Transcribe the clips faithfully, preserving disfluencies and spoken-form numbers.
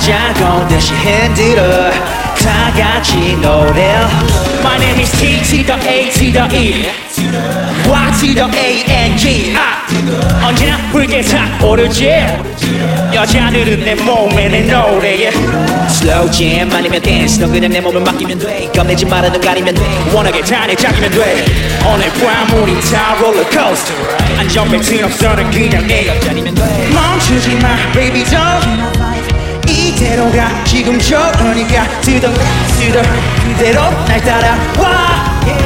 자고 다시 흔들어 다 같이 노래 My name is T to the A to the E Y to the A N G 아 언제나 붉게 타오르지 여자들은 내 몸에 내 노래에 Slow jam 아니면 dance 넌 그냥 내 몸을 맡기면 돼 겁내지 말아 눈 가리면 돼 원하게 다 내 짝이면 돼 오늘 밤 우리 다 롤러코스터 안전벨 틀 없어는 그냥 내 여자리면 돼 멈추지 마 baby don't 이대로가 지금 좋으니까 To the left to the 그대로 날 따라와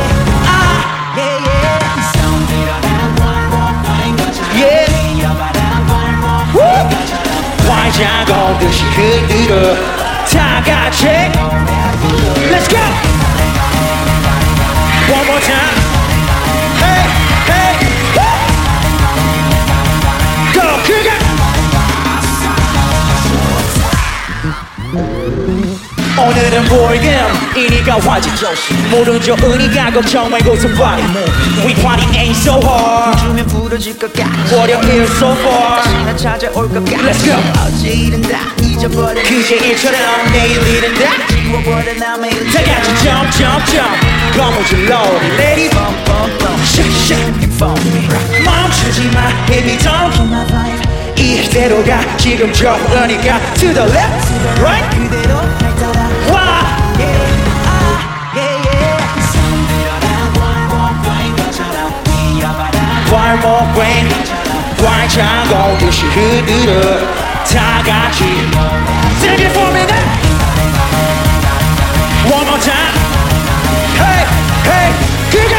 화자고 듯이 흔들어 다 같이 Let's go! One more time Hey, hey, woo! Go, 그가! 오늘은 볼륨이니까 화질 조심 모르죠 으니까 걱정 말고 somebody We party ain't so hard 주면 부러질 것 같아 월요일 so far 다시나 찾아올 것 같아 Let's go 어제 일은 다 잊어버려 그제 일처럼 내일 일은 다 지워버려 나 매일 다 같이 jump jump jump 거무줄로 Lady bump bump bump Shake shake you for me 멈추지 마 baby don't kill my vibe 이대로가 지금 좋으니까 To the left right 그대로 발목괴 활자고 듯이 흔들어 다 같이 Sing it for me now One more time Hey, hey, 그게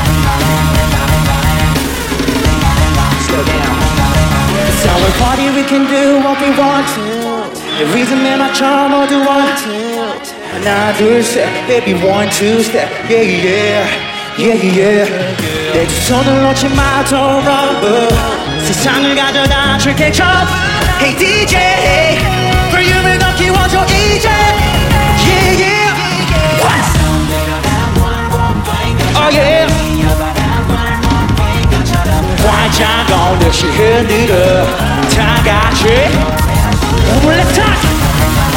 Slow down It's our party we can do what we want to The reason 내 맞춰 모두 want to 하나 둘셋 baby one two step yeah yeah Yeah, yeah, 내 두 손을 놓지 마, don't rumble 세상을 가져다 줄게 jump Hey 디제이 볼륨을 더 키워줘 이제 Yeah, yeah What? Oh yeah 활자고 듯이 흔들어 다 같이 One more left time